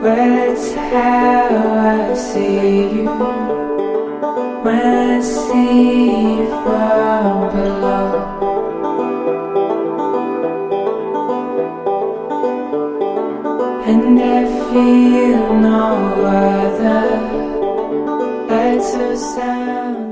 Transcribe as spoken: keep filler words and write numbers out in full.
That's how I see you when I see you from below. And I feel no other lights or sound.